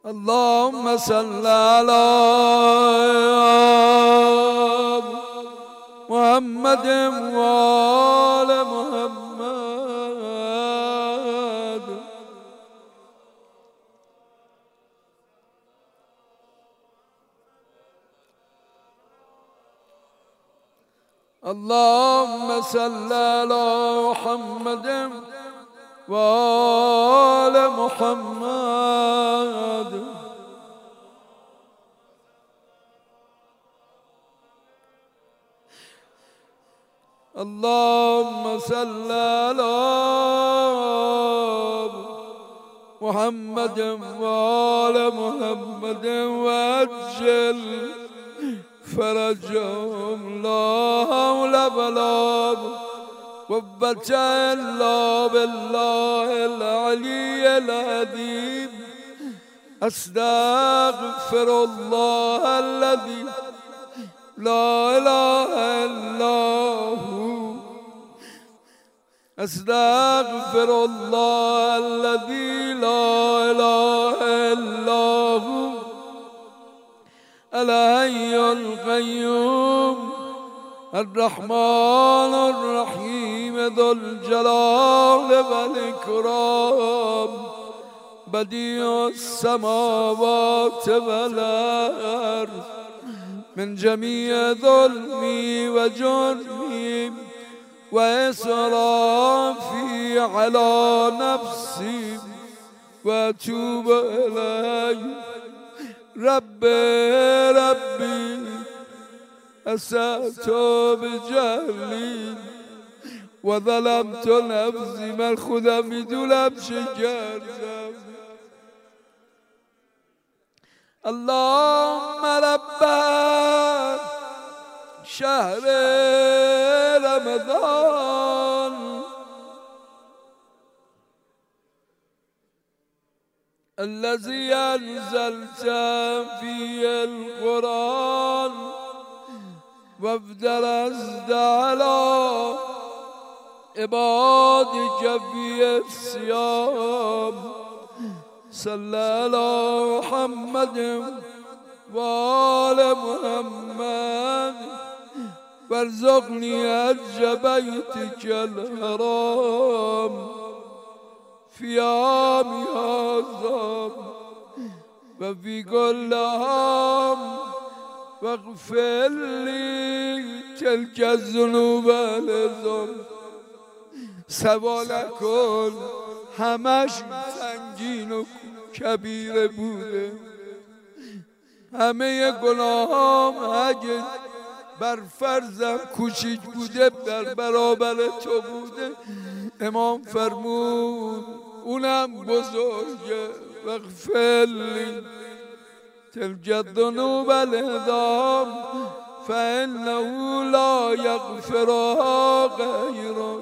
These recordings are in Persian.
اللهم صل على محمد وآل محمد. اللهم صل على محمد وآل محمد. اللهم صل على محمد وآل محمد وعجل فرجهم لا حول ولا قوة إلا بالله العلي العظيم. أستغفر الله الذي لا إله إلا هو. أستغفر الله الذي لا إله إلا هو الحي القيوم الرحمن الرحيم ذو الجلال والإكرام بديع السماوات والأرض. من جميع ظلمي وجرمي وإسرافي على نفسي وأتوب إليه. ربي أسأت بجهلي وظلمت نفسي. من خودم میدونم چه کردم. اللهم رب شهر رمضان الذي أنزلت فيه القرآن وافترضت على عبادك فيه الصيام. صلى على محمد وآل محمد وارزقني حج بيتك الحرام في عام هذا وفي كل عام واغفر لي تلك الذنوب والذنوب. سوال کن همش سنگین و کبیره بوده. همه گناهام اگه بر فرضم کوچیک بوده در برابر تو بوده. امام فرمود اونم بزرگه. واغفر لی تلک الذنوب والعظام فإنه لا یغفرها غیرک.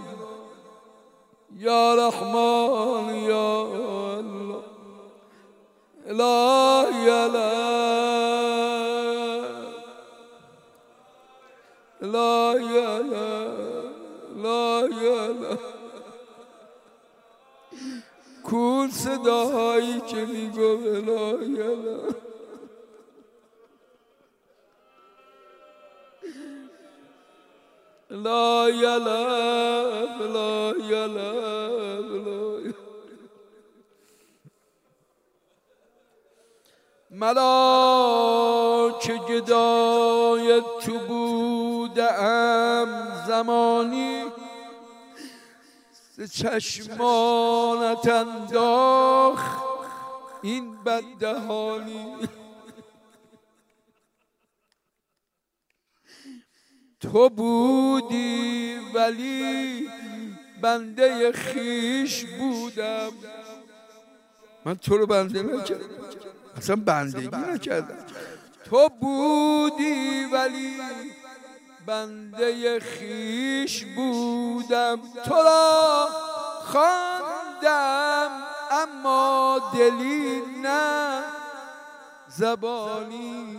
یا رحمان یا الله لا لا کون صداهایی که میگو لا ملا که گدای تو بودم زمانی چشمانت انداخت این بددهانی. تو بودی ولی بنده خیش بودم. من تو رو بنده نکردم، اصلا بندگی نکردم. تو بودی ولی بنده خیش بودم. تو را خواندم اما دلی نه زبانی.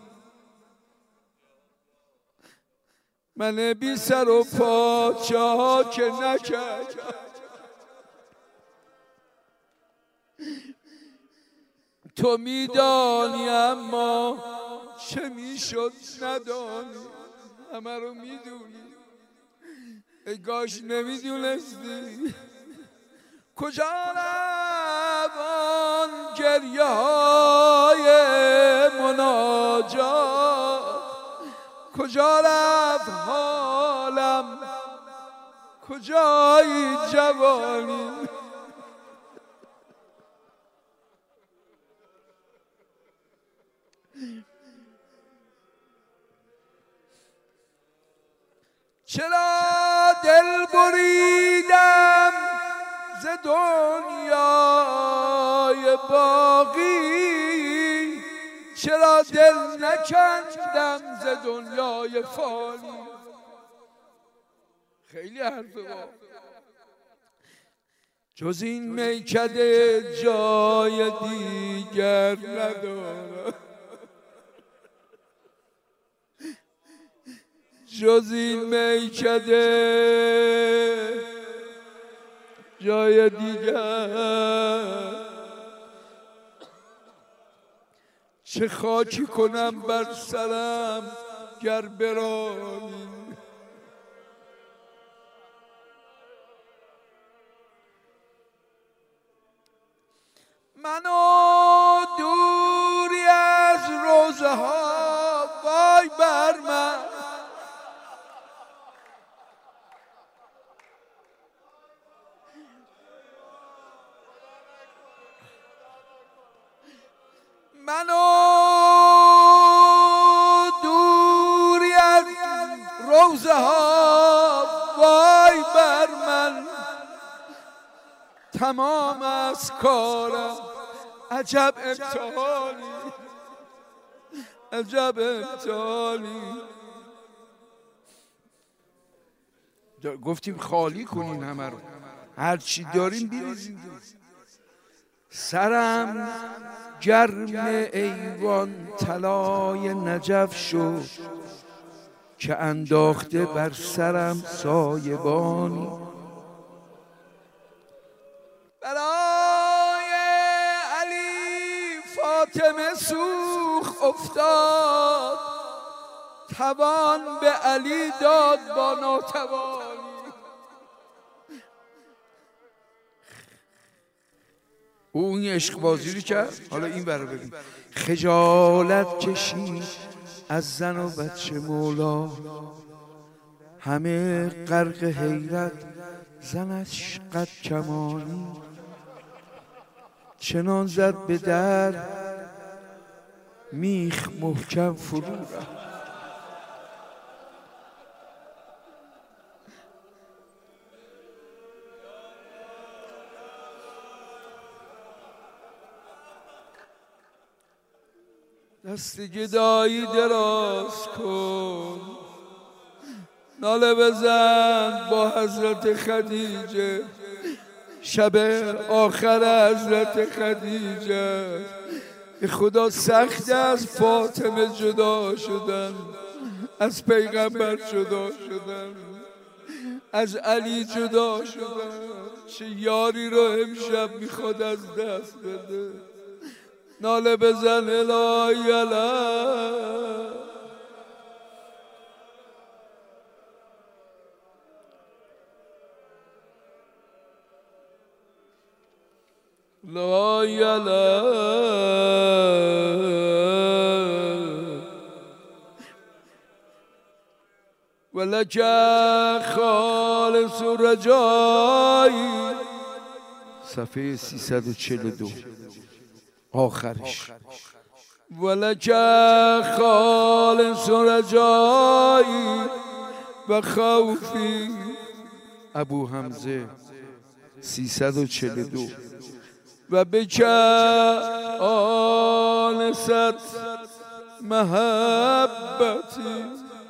من بی سر و پاچه ها که نکردم. تو میدانی اما چه میشد ندانی. همه رو میدونی، ای کاش نمیدونستی. کجا رفت آن گریه های مناجات، کجا رفت حالم، کجایی جوانی. چرا دل بریدم ز دنیای باقی، چرا دل نکندم ز دنیای فانی. خیلی حرفه با جز این میکده جای دیگر ندارم، جز این میکده جای دیگر. چه خاکی کنم بر سرم گر برانی، منو دوری از روزه ها وای بر من، منو دوری از روزه ها وای بر من. تمام از کارم عجب امتحانی، عجب امتحانی. گفتیم خالی کنین همه رو، هر چی داریم بریزیم. سرم گرم ایوان طلای نجف شد، که انداخته بر سرم سایبانی. برای علی فاطمه سوخ افتاد، توان به علی داد با ناتوانی. او این عشق بازی رو کرد، حالا این برو ببین. خجالت کشید از زن و بچه مولا، همه غرق حیرت زنش قد کمانی. چنان زد به در میخ محکم فرو رفت، دست گدایی دراز کن، ناله بزن با حضرت خدیجه. شب آخر حضرت خدیجه، خدا سخت از فاطمه جدا شدن، از پیغمبر جدا شدن، از علی جدا شدن. چه یاری رو امشب میخواد از دست بده. ناله بزن الهی الهی. لا يلا ولك خالص رجایی، صفحه 342 آخرش. ولك خالص رجایی و خوفی، ابو حمزه 342. و بکه آنست محبتی،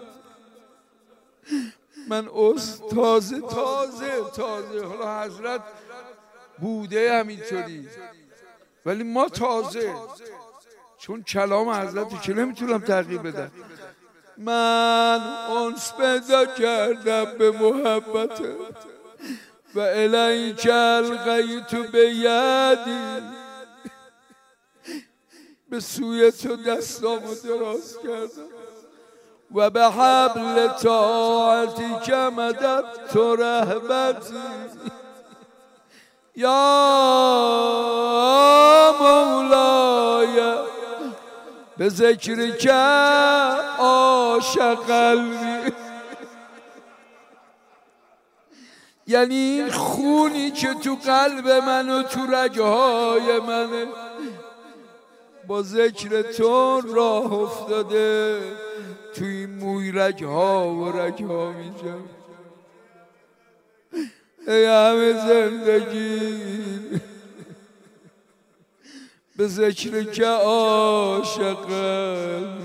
من تازه حالا حضرت بوده همینطوری، ولی ما تازه، چون کلام حضرت که نمیتونم تغییر بدم. من انس پیدا کردم به محبته و الیک القیت بیدی، به سوی تو دستامو دراز کردم و به حبل طاعتی که مدد تو رهبتی یا مولای به ذکر که عاشق قلبی. یعنی این خونی که تو قلب من و تو رگهای منه با ذکر تو راه افتاده تو این موی رگها و رگها میجم. ای همه زندگی به ذکر که عاشقم.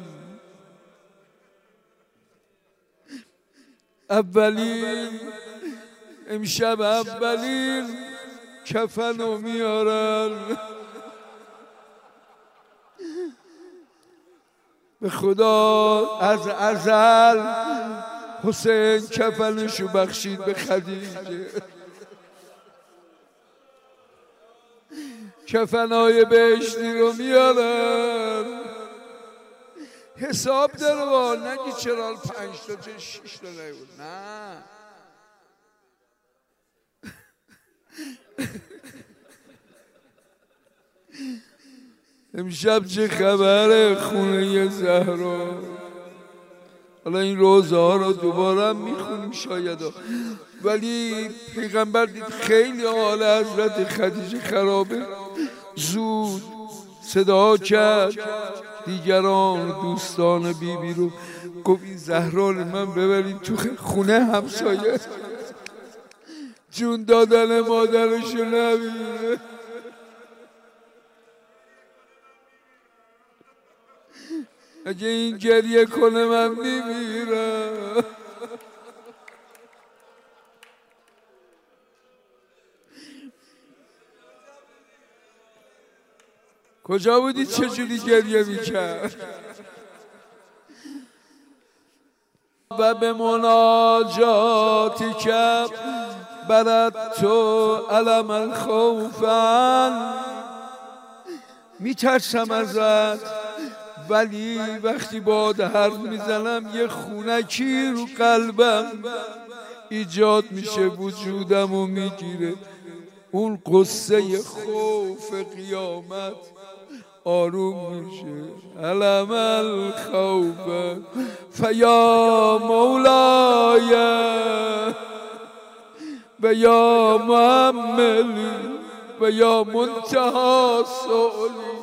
اولین امشب اولین کفنو میارن به خدا از ازل حسین کفنشو بخشید به خدیجه. کفنای بهشتی رو میارن حساب داره نگی چرا 5 تا 6 تا نبود. نه امشب چه خبره خونه زهرا. حالا این روزه ها رو دوباره هم میخونیم شاید ولی پیغمبر دید خیلی حال حضرت خدیجه خرابه زود صدا کرد دیگران دوستان بیبی رو گفت این زهرا رو من ببرید تو خونه همسایه جون دادن مادرشو نبینه. اگه این گریه کنه من میمیرم. کجا بودی چجوری گریه میکرد؟ و به مناجاتی که برد تو علم الخوفن میترسم ازت ولی وقتی باد حرف میزنم یه خونکی رو قلبم ایجاد میشه وجودم و میگیره اون قصه خوف قیامت آروم میشه. علم الخوف فیا مولای و یا معملی و یا منتهی سؤلی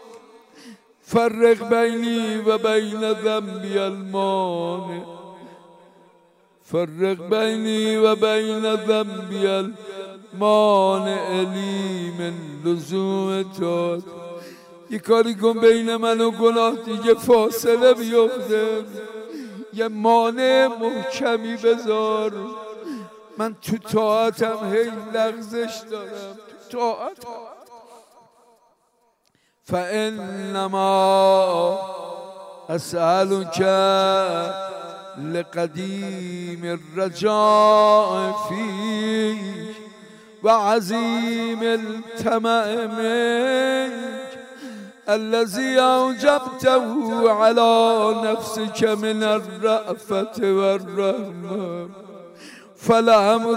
فرق بینی و بین ذنبی المانع فرق بینی و بین ذنبی المانع لی من لزوم تو. یه کاری کن بین من و گناه دیگه فاصله بیفته یه مانع محکمی بذار من تو طاعتم هی لغزش دارم تو طاعتم. فإنما أسألك لقديم الرجاء فيك وعظيم الطمع منك الذي أوجبته على نفسك من الرأفة والرحمة فالأمر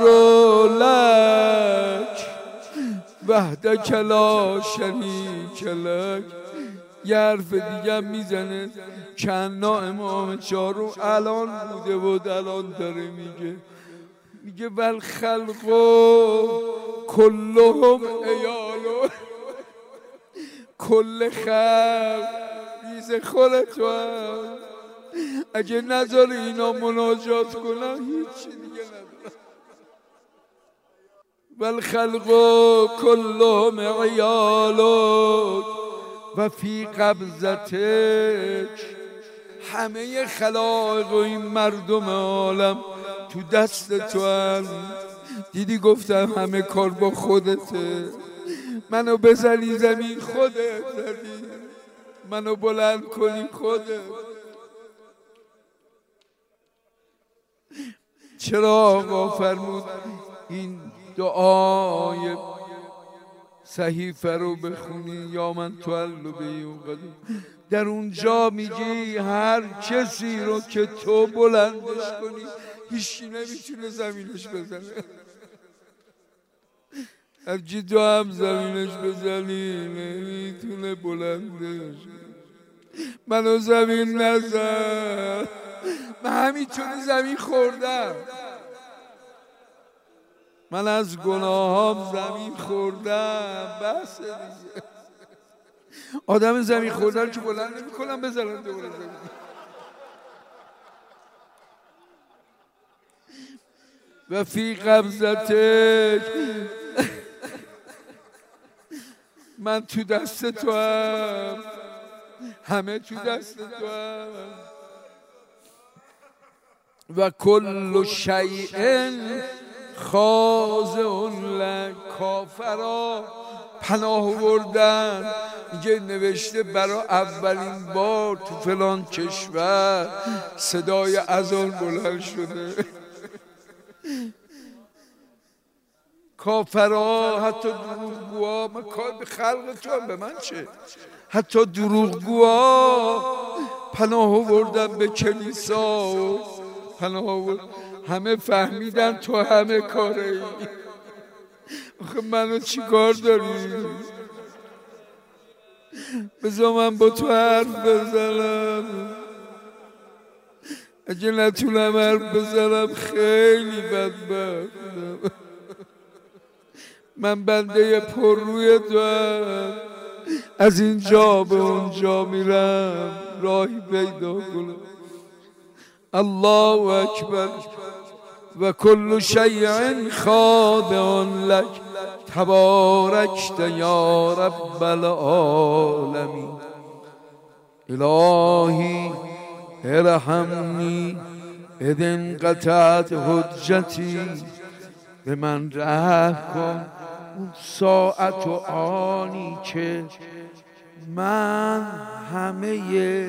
لك وحدک لا شریک لک. یه حرف دیگه میزنه کنا امام چهارم الان بوده بود الان داره میگه ول خلق کلهم عیالو کل خلق ریز خورتو هم اگه نذاری اینا مناجات کنن هیچی دیگه ندارن. والخلق كلهم عیالک و فی قبضتک همه خلائق و این مردم عالم تو دست تو هم. دیدی گفتم همه کار با خودته. منو بزنی زمین خودت زدی منو بلند کنی خودت. چرا آقا فرمود این دعای صحیفه رو بخونی یا من تعلو به در اونجا میگی هر کسی رو که تو بلندش کنی هیچی نمیتونه زمینش بزنه. هرچی تو هم زمینش بزنی نمیتونه بلندش. منو زمین نزن، من همینطوری زمین خوردم، من از گناهام زمین خوردم. بس دیگه آدم زمین خوردن که بلند نمی کنم بزنم دوباره زمین. و فی قبضتک، من تو دست تو هم، همه تو دست تو هم. و کل شیء خاضع لک. کافرا پناه بردن، میگه نوشته برای اولین بار تو فلان کشور صدای اذان بلند شده. کافرها حتی دروغگوها، من کار به خلق تو هم، به من چه؟ حتی دروغگوها پناه بردن به کلیسا و پناه بردن. همه فهمیدن تو همه کاره ای. آخه منو چی کار داری؟ بذار من با تو حرف بزنم. اگه نتونم حرف بزنم خیلی بدبختم. من بنده پر روی تو هم، از اینجا به اونجا میرم راهی پیدا کنم. الله اکبر. و کل شیء خاضع لک تبارکت یا رب العالمین. الهی ارحمنی اذ انقطعت حجتی. به من رحم کن اون ساعت و آنی که من همه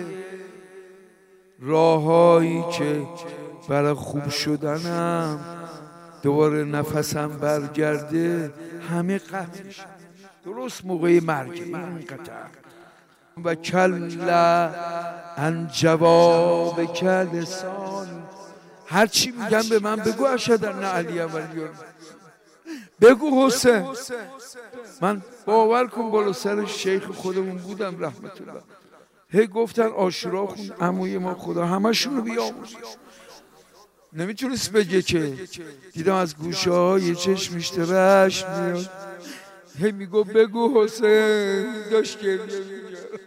راهایی که برای خوب شدنم دوباره نفسم برگرده همه قطع میشه. درست موقع مرگ این قطع. و کلا عن جوابک لسانی. هرچی میگم به من بگو اشهد ان علی ولی. بگو حسین. من باور کن بالا سر شیخ خودمون بودم رحمت الله، هی گفتن عاشورا خون عموی ما، خدا همشون رو بیاموز. نمیتونست بگه که دیدم از گوشه های چشمش رشک میاد، هی میگو بگو حسین. داشت گریه میگه.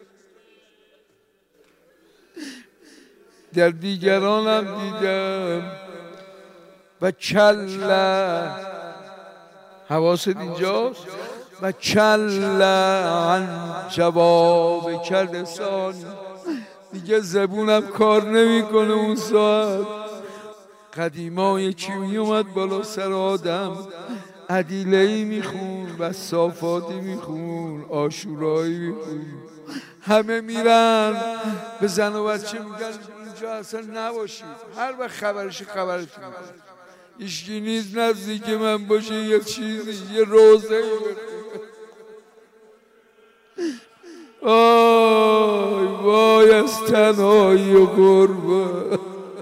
در دیگرانم دیدم. و کلا، حواست اینجاست. و کلا عن جوابک لسانی. دیگه زبونم کار نمیکنه اون ساعت. قدیما یکی میومد بالا سر آدم عدیله‌ای میخون، وصافاتی میخون، عاشورایی میخون. همه میرن به زن و بچه میگن اینجا اصلا نباشید، هر وقت خبرش خبرتون میکنه. ایشکی نیست نزدیک من باشه، یه چیزی، یه روزه. آی وای از تنهایی و غربت.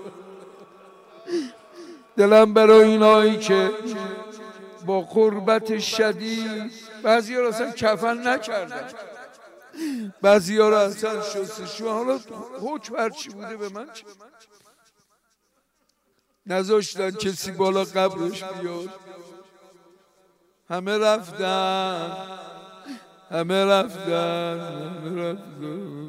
دلم برای اینایی که با غربت شدید، بعضی ها اصلا کفن نکردن، بعضی ها اصلا شستشو، حالا حکم هرچی بوده به من چه؟ نذاشتن کسی بالا قبرش بیاد. همه رفتن، همه رفتن، همه رفتن.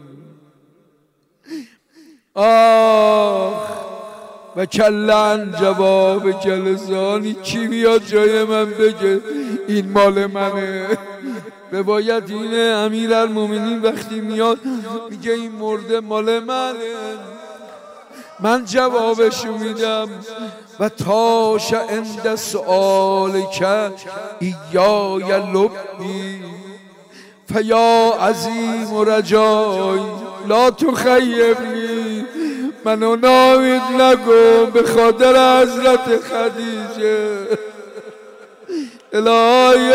آخ. و کلا عن جوابک لسانی. کی بیاد جای من بگه این مال منه؟ روایت اینه امیرالمومنین وقتی میاد میگه این مرده مال منه، من جوابشو میدم. و تاش عند سؤالک ایای لبی فیا عظیم رجای لا تخیبنی. منو نامید نکن به خاطر حضرت خدیجه. الهی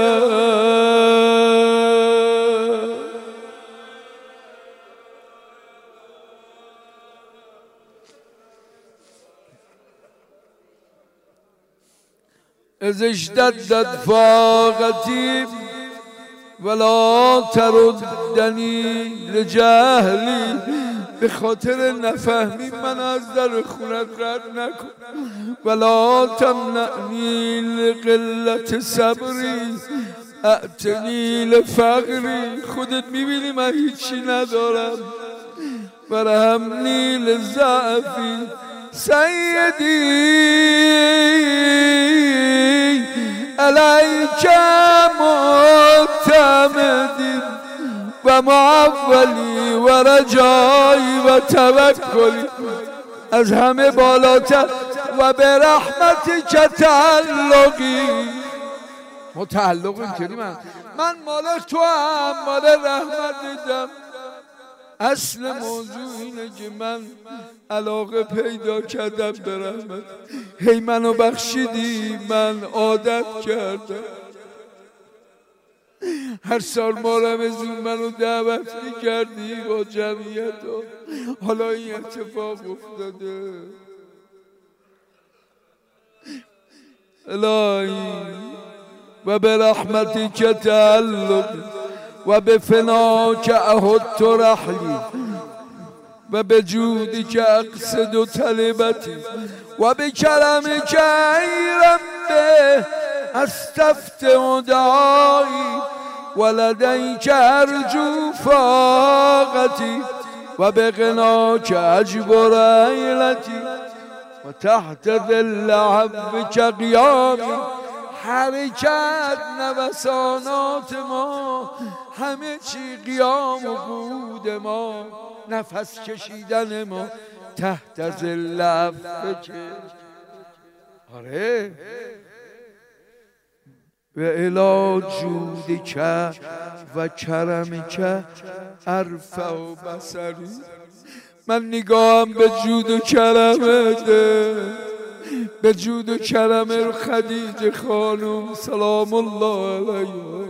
از اشتدت فاقتی ولا تردنی لجهلی، به خاطر نفهمی من از در خونت رد نکن. ولا تمنعنی لقلت صبری اعتنی لفقری، خودت میبینی من هیچی ندارم. ورحمنی لضعفی سیدی علیک معتمدی و معولی و رجایی و توکلی، از همه بالاتر و به رحمتی که تعلقی. ما تعلق اینطوری من مال تو هم مال رحمت دیدم. اصل موضوع اینه که من علاقه پیدا کردم به رحمت، هی منو بخشیدی، من عادت کردم. هر سال ما رمضان منو دعوت میکردی با جمعیت ها، حالا این اتفاق افتاده. الهی و به رحمتی که تعلق و به فنا که احد رحلی و به جودی که اقصد و طلبتی و به کرمی که ایرم به استفت و دعایی و لدی که ارجو فاقتی و به غنا که اجبر ایلتی و تحت ظل عفو که قیامی. حرکت نوسانات ما همه چی قیام و قعود ما، نفس کشیدن ما تحت ظل عفو که آره و الی جودک و کرمک ارفع و بصری. من نگاهم به جود و کرمته، به جود و کرم خدیجه خانم سلام الله علیها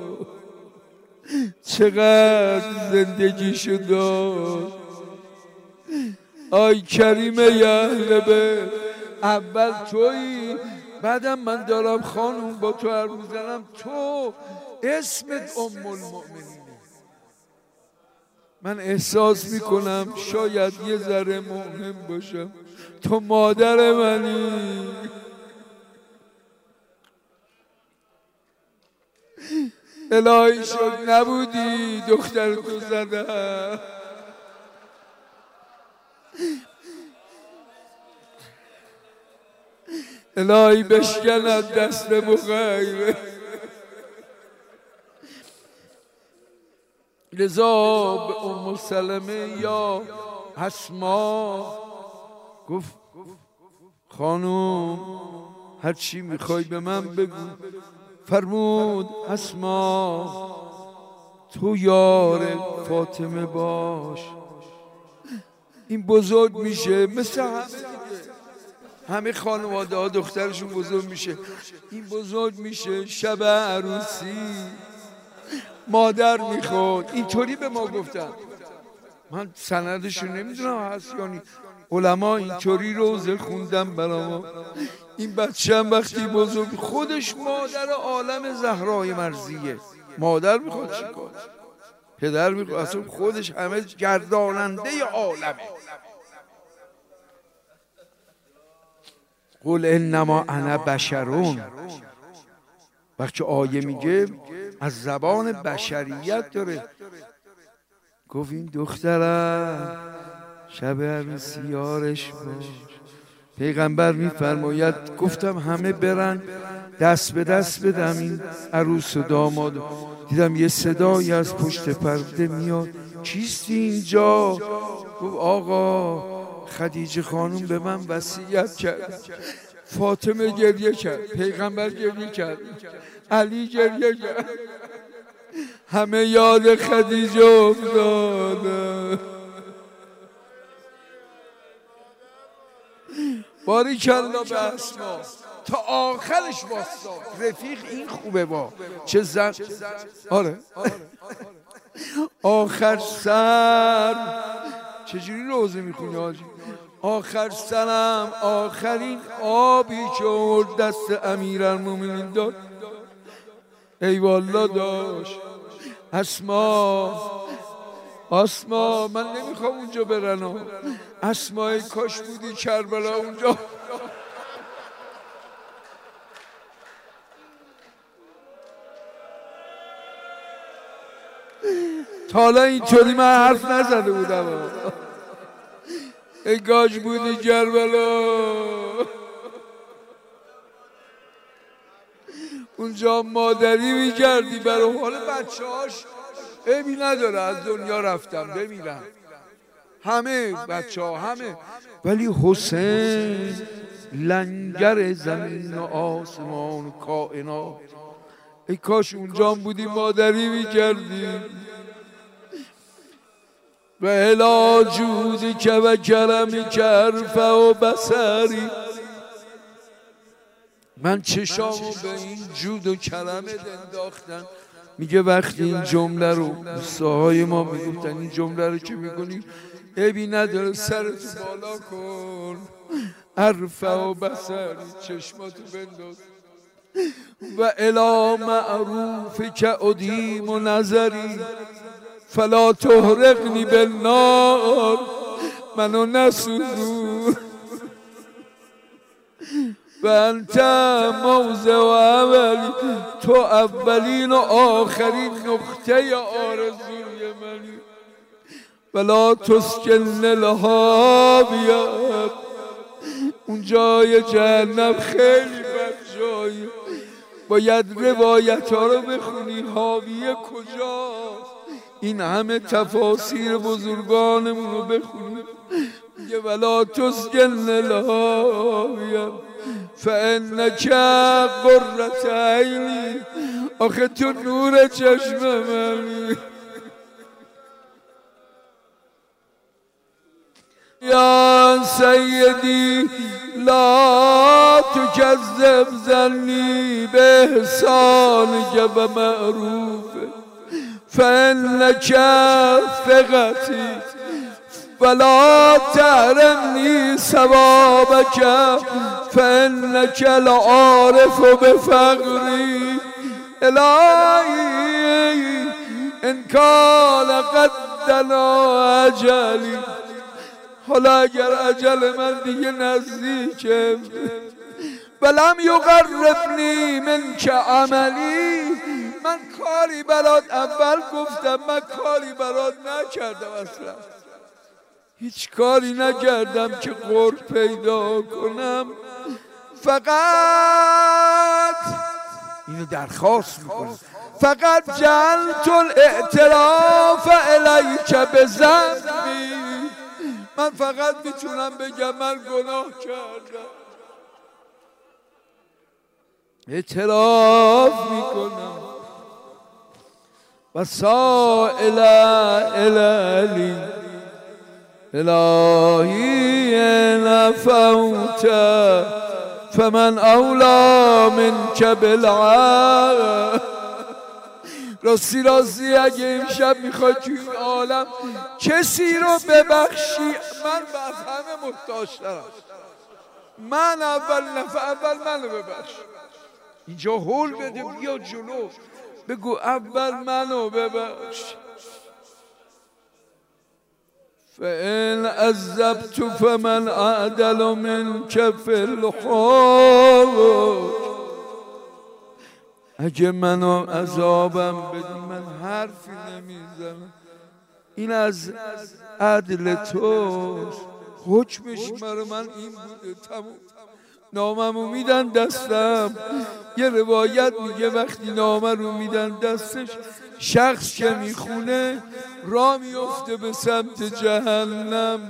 چقدر زندگیشو داد. آی کریم اهل بیت، اول تویی بعدم من دارم خانم با تو حرف میزنم، تو اسمت ام المؤمنین. من احساس میکنم شاید یه ذره مؤمن باشم، تو مادر منی. الهی شد نبودی دختر تو زدم. الهی بشکند دست مخیره. لذا به ام سلمه یا اسما گفت خانم هر چی میخوای به من بگو. فرمود اسما تو یار فاطمه باش، این بزرگ میشه مثل همه خانواده ها دخترشون بزرگ میشه، این بزرگ میشه شب عروسی مادر میخواد. اینطوری به ما گفتن، من سندشو نمیدونم هست یعنی علما اینطوری روزه خوندم برا ما. این بچه هم وقتی بزرگ خودش مادر عالم زهرای مرضیه، مادر میخواد چیکار، پدر میخواد، اصلا خودش همه گرداننده عالمه. قل انما انا بشرون، وقتی آیه میگه از زبان بشریت داره. گفت این دخترم شب عروسی یارش باش. پیغمبر میفرماید گفتم همه برن دست به دست بدم این عروس و داماد. دیدم یه صدایی از پشت پرده میاد، چیستی اینجا؟ گفت آقا خدیجه خانم به من وصیت کرد. فاطمه گریه کرد، پیغمبر گریه کرد، علی گریه کرد، همه یاد خدیجه افتاده. باریکالله به اسما. تا آخرش واسطاد. رفیق این خوبه با چه زن. آره آخر سر چجوری روزه میخونی حاجی؟ آخر سرم آخرین آبی که آورد دست امیرالمومنین داد. ای والله داشت اسما من نمیخوام اونجا برنم. اسمای کاش بودی کربلا اونجا. تا حالا اینطوری من حرف نزده بودم. ای کاش بودی کربلا اونجا مادری میکردی برای حال بچه هاش. عیبی نداره از دنیا رفتم بمیرم، همه بچه ها همه، ولی حسین لنگر زمین و آسمان و کائنات. ای کاش اونجا بودی مادری میکردی. و الا جودی که و کرمی که عرفه و بصری. من چشامو به این جود و کرمت انداختم. میگه وقتی این جمله رو دوستاهای ما میگفتن این جمله رو که میکنی عیبی نداره سرتو بالا کن، عرفه و بصری، چشماتو بنداز. و الا معروف که ادیم و نظری فلا تحرقنی بالنار، منو نسوزون. و انت موضع و اولی، تو اولین و آخرین نقطه آرزوی منی. ولا تسکن الهاویه، اون جای جهنم خیلی بد جایی. باید روایت ها رو بخونی حاویه کجاست. این همه تفاسیر بزرگانمون رو بخونی. میگه ولا تسکن الهاویه فانک قرة عینی، آخه تو نور چشم منی. یا سیدی لا تکذب ظنی به احسانک و معروفک فانک ثقتی ولا تحرمنی ثوابک فانک لعارف بفقری. الهی ان کان قد دنا اجلی، حالا اگر اجل من دیگه نزدیکه، ولم یقربنی منک عملی، من کاری برات اول گفتم من کاری برات نکردم، اصلا هیچ کاری نکردم که قرب پیدا کنم. فقط اینو درخواست میکنم، فقط جعلت الاعتراف الیک بذنبی، من فقط میتونم بگم من گناه کردم، اعتراف میکنم. و سائل الالی الهی نفوت فمن اولا منک بالعافیه. راستی اگه امشب میخوای تو این عالم کسی رو ببخشی، من از همه محتاج‌ترم، من اول منو ببخش. اینجا هول بده بیا جلو بگو اول منو ببخش. فإن عذبت فمن أعدل منك في الحوض، اگه منو عذابم بدی من حرفی نمیزنم، این از عدل توست، حکمش برای من این بوده، تموم. ناممو میدن دستم، یه روایت میگه وقتی نامه رو میدن دستش شخص که میخونه را میفته به سمت جهنم.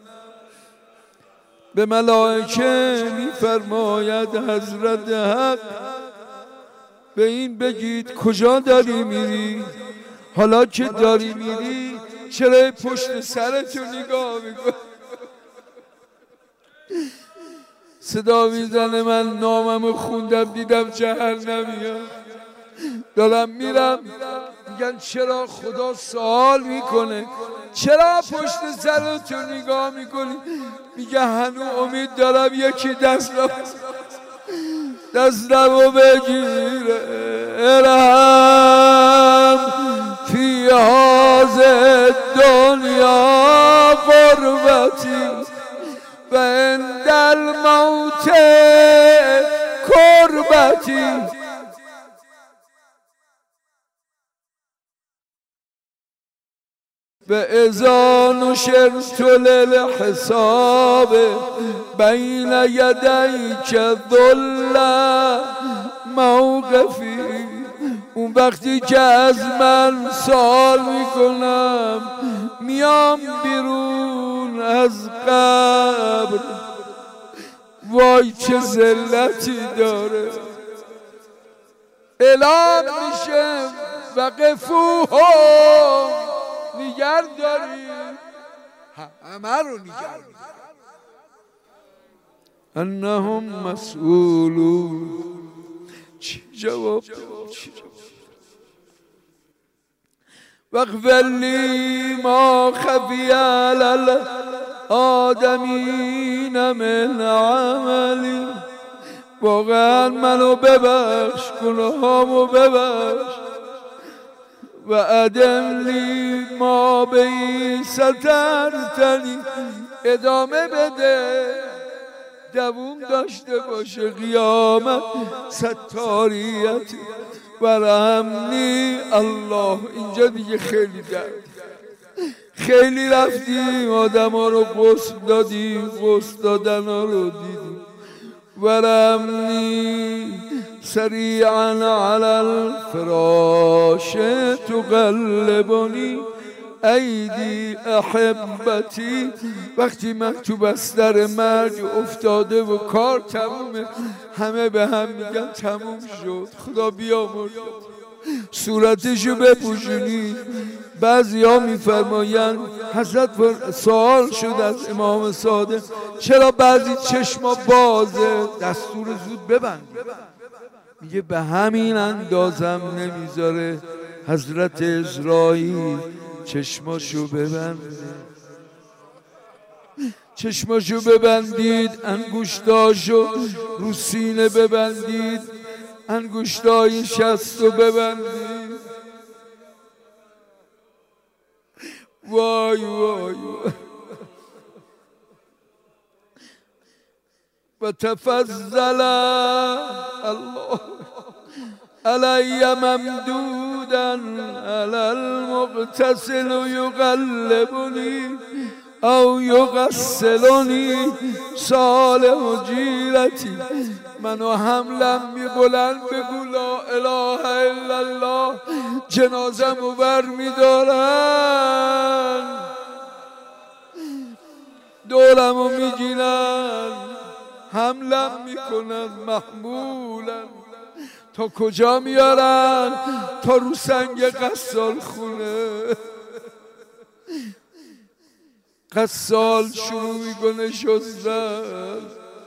به ملائکه میفرماید حضرت حق به این بگید کجا داری میری؟ حالا که داری میری چرا پشت سرتو نگاه میکنی؟ صدا میزنه من ناممو خوندم دیدم جهنمیم، دارم میرم. میگن چرا؟ خدا سوال میکنه چرا پشت سرتو نگاه میکنی؟ میگه هنوز امید دارم یکی دستمو بگیره. ارحم فی هذه دنیا غربتی و عند الموت کربتی. و اذا نشرت للحساب بین یدیک ذل موقفی، اون وقتی که از من سوال میکنم میام بیرون از قبر، وای چه ذلتی داره. اعلام میشه وقفوهم، نگر داریم همه رو نگر داریم، انهم مسئولون. چی جواب واغفر لی ما خفی علی الآدمین من عملی، واقعا منو ببخش، گناهامو ببخش. و ادم لی ما بی سترتنی، ادامه بده، دووم داشته باشه قیامت ستاریتی. و رحمنی الله. اینجا دیگه خیلی درد، خیلی رفتیم آدم ها رو غسل دادیم، غسل دادن ها رو دیدیم. و رحمنی سریعا علی الفراش تقلبنی ایدی احبتی، وقتی من تو بستر مرگ افتاده و کار تمومه، همه به هم میگن تموم شد، خدا بیامرز صورتشو بپوشونی. بعضی ها میفرمایند حضرت سوال شد از امام صادق چرا بعضی چشما بازه، دستور زود ببند. میگه به همین اندازم نمیذاره حضرت اسرائیل چشماشو ببنده. چشماشو ببندید، انگشتاشو رو سینه ببندید، انگشتای شستو ببندید. وای وای وای. و تفضل الله علی ممدودا علی المغتسل یقلبنی او یغسلنی صالح جیرتی. منو حملم میبلند بگو لا اله الا الله، جنازمو بر میدارن، دورمو میگیرن، حملم میکنن، محمولن. تا کجا میارن؟ تا رو سنگ غسال خونه. غسال شروع میکنه شستن.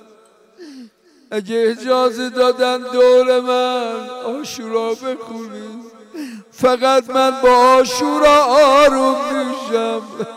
اگه اجازه دادن دور من عاشورا بخونید، فقط من با عاشورا آروم میشم.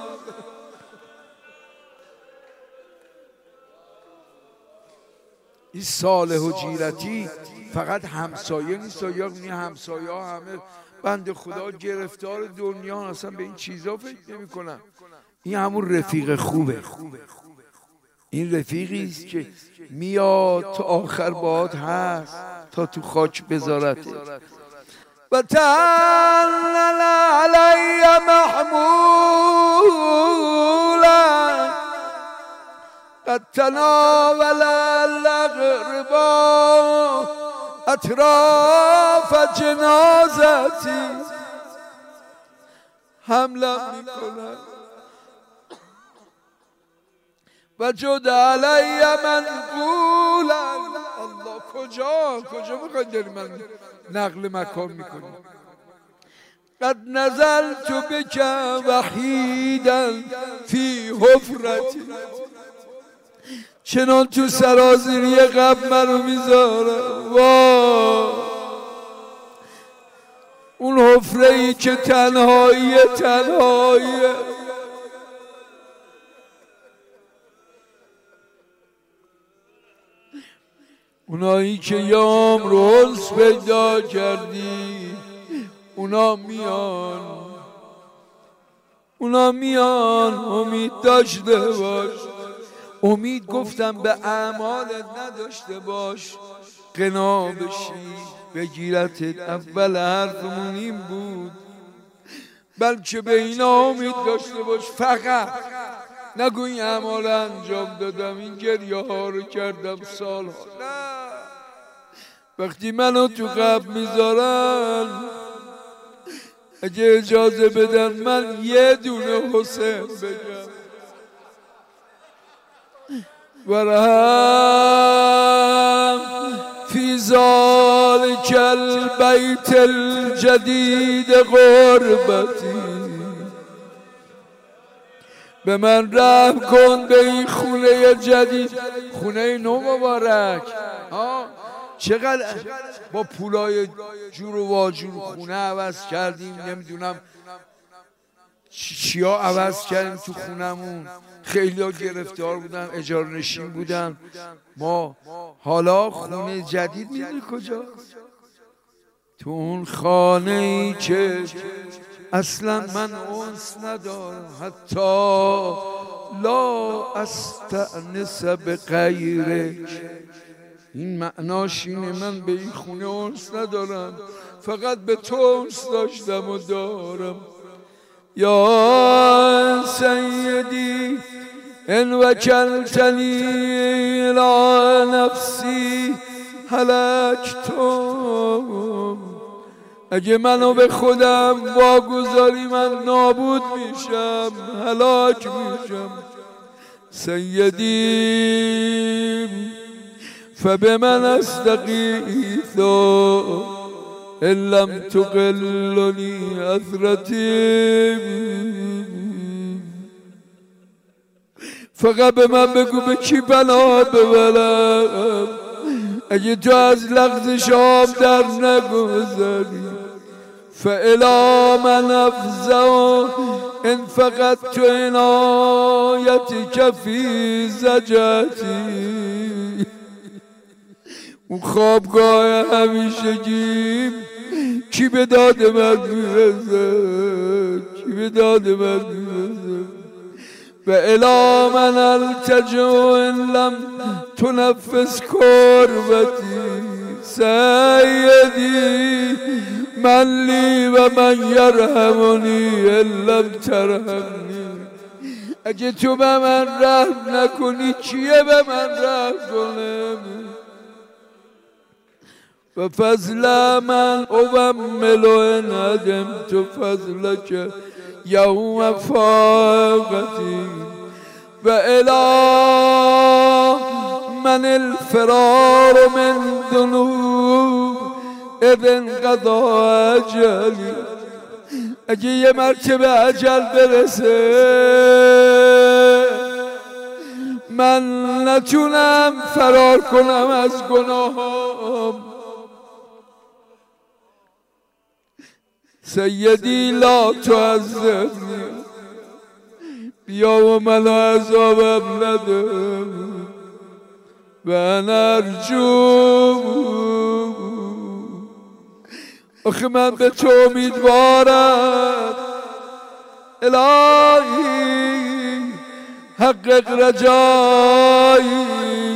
این صالح و جیرتی فقط همسایه نیست، یا همسایه ها همه بنده خدا گرفتار دنیا، اصلا به این چیزا فکر نمی کنن. این همون رفیق خوبه. این رفیقی است که میاد تا آخر باهات هست، تا تو خاک بذارته. و تعلل علی محمولا قد تناول الاغربا اطراف جنازتی. حملم میکنن و جد علی منقولا. الله کجا میخواید داری من نقل مکان میکنی؟ قد نزلت بک وحیدا فی حفرتی. چنان تو سرازیری قبل منو میذارم. وا اون حفره ای که تنهاییه، اونایی که یام روز پیدا کردی اونا میان امید داشته باش. امید گفتم به اعمالت نداشته باش قنا بشی بگیرتت. اول حرفمون این بود، بلکه به اینا امید داشته باش. فقط نگو این اعمال انجام دادم، این گریه ها رو کردم سالها. نه، وقتی منو تو قبر میذارن اگه اجازه بدن من یه دونه حسین بگم. ورهم فی ذالک البیت الجدید غربتی. به من رحم کن به این خونه جدید، خونه نو مبارک. چقدر با پولای جور و واجور خونه عوض کردیم، نمیدونم چیا عوض کردیم تو خونمون. خیلی ها گرفتار بودن، اجاره نشین بودن. ما حالا خونه جدید میدونی کجا؟ تو اون خانه ای که اصلا من انس ندارم، حتی لا استأنس به غیرک. این معناش اینه من به این خونه انس ندارم، فقط به تو انس داشتم و دارم. یا سیدی ان وکلتنی الی نفسی هلکتم. اگه منو به خودم واگذاری من نابود میشم، هلاک میشم. سیدی فبمن استغیث ان لم تقلنی اثرتی. فقط به من بگو به کی پناه ببرم اگه تو از لغزش آب در نگذاری. فالی من افزع ان فقدت عنایتک فی زجتی. اون خوابگاه همیشگی کی به داد من میرسه، کی به داد من میرسه. و الی من التجو ان لم تنفس کربتی. سیدی من لی و من یرحمنی ان لم ترحمنی. اگه تو به من رحم نکنی کیه به من رحم کنه؟ و فضل من اومل ان هدمت فضلک یوم فاقتی. و الی من الفرار من ذنوب اذ انقضا اجلی. اگه یه مرتبه اجل برسه من نتونم فرار کنم از گناهام. سیدی لا تعذبنی، بیا و منو عذابم نده. و انا ارجو، آخه من به تو امیدوارم. الهی حقق رجایی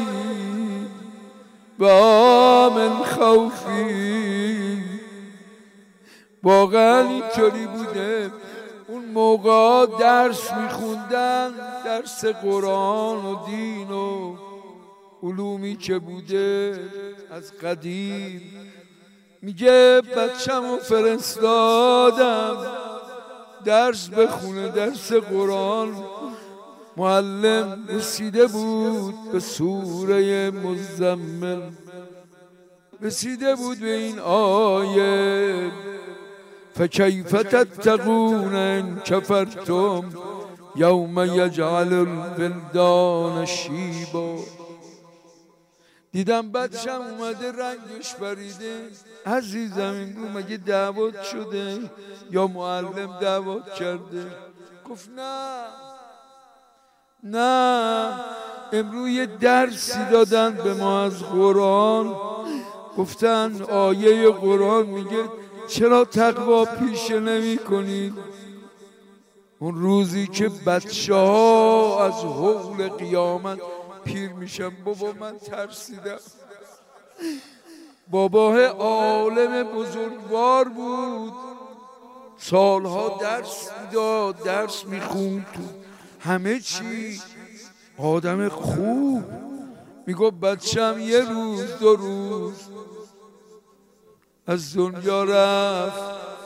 و آمن خوفی. واقعا اینطوری بوده. اون موقع درس میخوندن، درس قرآن و دین و علومی که بوده از قدیم. میگه بچه‌مو فرستادم درس بخونه، درس قرآن. معلم رسیده بود به سوره مزمل، رسیده بود به این آیه فکیف تتقون ان کفرتم یوم یجعل الولدان شیبا. دیدم بچم اومده رنگش پریده. عزیزم این رو مگه دعوت شده یا معلم دعوت کرده؟ گفت نه امروز یه درسی دادن به ما از قرآن، گفتن آیه قرآن میگه چرا تقوا پیشه نمی کنید؟ اون روزی که بچه ها از حول قیامت پیر میشن. بابا من ترسیدم. باباه عالم بزرگوار بود، سالها درس میداد، درس میخوند، تو همه چی آدم خوب. میگو بچم یه روز دو روز از دنیا رفت.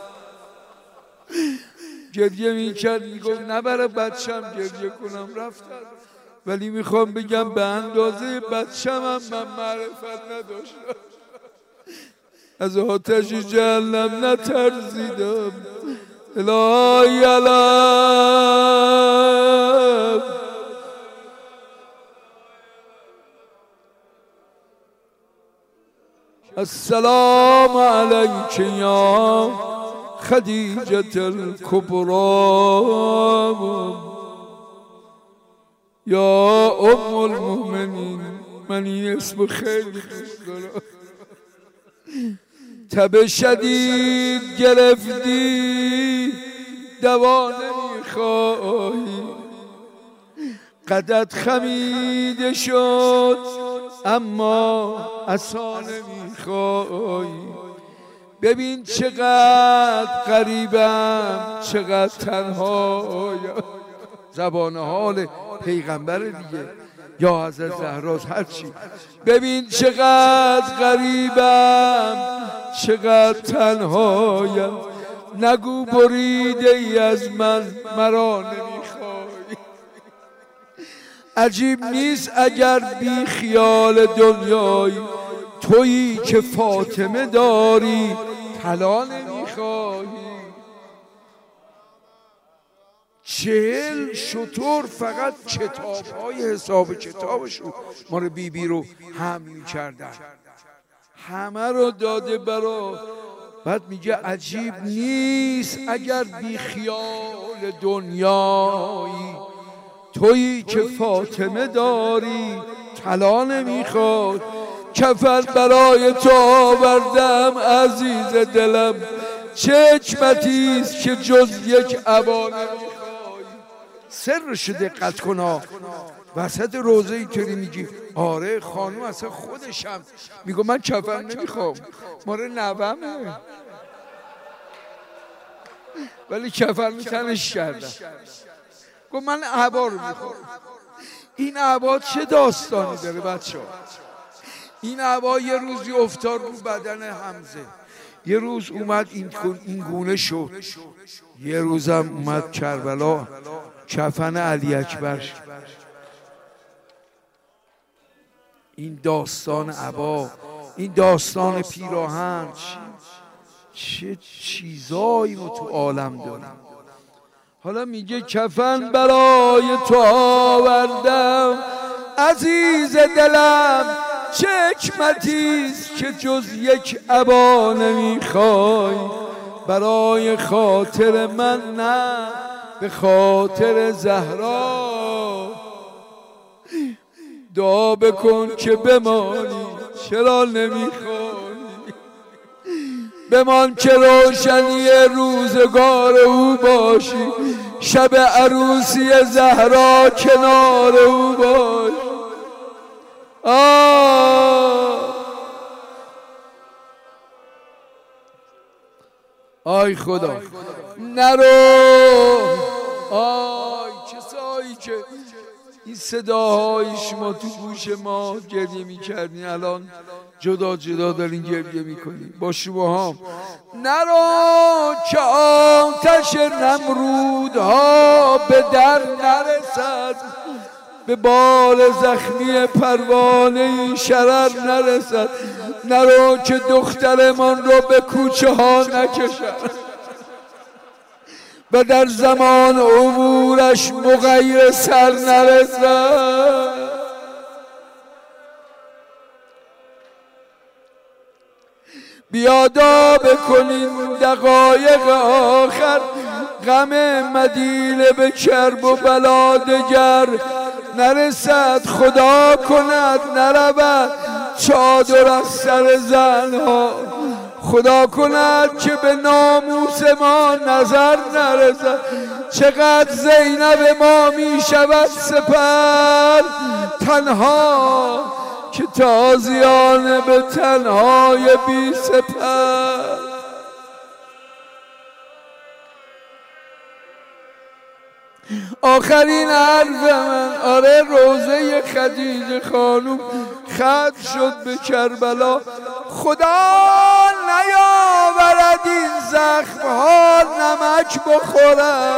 گریه میکرد، میگفت نه برای بچم گریه کنم، رفتم. ولی میخوام بگم به اندازه بچم هم من معرفت نداشتم، از آتش جهنم نترسیدم. الهی علم السلام علیک یا خدیجة الکبری یا ام المؤمنین. من این اسم خیلی دوست دارم. تب شدید گرفتی دوا نمیخوایی، قدت خمیده شد اما عصا نمیخوایی. ببین چقدر غریبم، چقدر تنهایم. زبان حال پیغمبر دیگه، یا حضرت زهراست، هرچی. ببین چقدر غریبم، چقدر تنهایم. نگو بریده ای از من مرا نمیخوای. عجیب نیست اگر بی خیال دنیایی، تویی که فاطمه داری طلا نمیخوایی. 40 شتر فقط کتاب‌های حساب کتابشون ما رو بی رو هم می‌کردن، همه رو داده برا. بعد میگه عجیب نیست اگر بی خیال دنیایی، تویی که فاطمه داری طلا نمیخواد. کفن برای تو آوردم عزیز دلم، چه حکمتیست که جز یک عبا نمیخوای. سرش دقت کنا. وسط روزه اینطوری میگی آره خانوم اصلا خودشم میگو من کفن نمیخوام، ماره نومه، ولی کفن تنش کردم. گو من عبا رو میخوام. این عبا چه داستانی داره بچه ها؟ این عبا یه روزی افتاد رو بدن حمزه، یه روز اومد این گونه شد، یه روزم اومد کربلا کفن علی اکبر. این داستان عبا، این داستان پیراهن، چه چیزایی ما تو عالم داریم. حالا میگه کفن برای تو آوردم عزیز دلم، چه حکمتیست که جز یک عبا نمیخوای. برای خاطر من نه، به خاطر زهرا دعا بکن که بمانی، چرا نمیخوای؟ بمان که روشنی روزگار او باشی، شب عروسی زهرا کنار او باش. آی خدا نرو. آی کسایی که این صداهای شما تو گوش ما گریه میکردین، الان جدا جدا دارین گریه میکنین با شما هم. نرو که آتش نمرودها به در نرسد، به بال زخمی پروانه این شرر نرسد. نرو که دخترمان رو به کوچه ها نکشد و در زمان عبورش مغیر سر نرسد. بیادا بکنین دقایق آخر، غم مدینه به کرب و بلا دگر نرسد. خدا کند نرود چادر از سر زنها، خدا کند که به ناموس ما نظر نرسد. چقدر زینب ما می شود سپر تنها، که تازیانه به تنهای بی سپر. آخرین عرض من، آره روزه خدیجه خانوم ختم شد به کربلا. خدا نیاورد این زخمها نمک بخورد،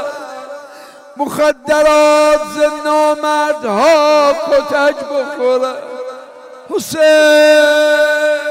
مخدرات ز نامردها کتک بخورد. حسین